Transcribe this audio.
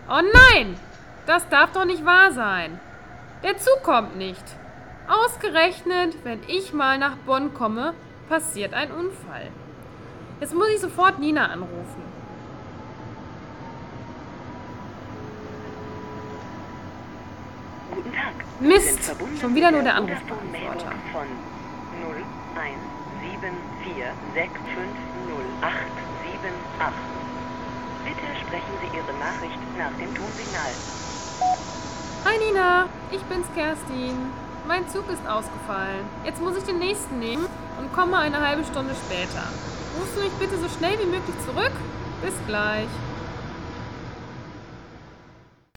Oh nein! Das darf doch nicht wahr sein. Der Zug kommt nicht. Ausgerechnet, wenn ich mal nach Bonn komme, passiert ein Unfall. Jetzt muss ich sofort Nina anrufen. Guten Tag. Mist, Sind verbunden schon wieder mit nur der Vodafone Anrufbeantworter. Mailbox von 0174650878. Bitte sprechen Sie Ihre Nachricht nach dem Tonsignal. Hi Nina, ich bin's Kerstin. Mein Zug ist ausgefallen. Jetzt muss ich den nächsten nehmen und komme eine halbe Stunde später. Rufst du mich bitte so schnell wie möglich zurück? Bis gleich.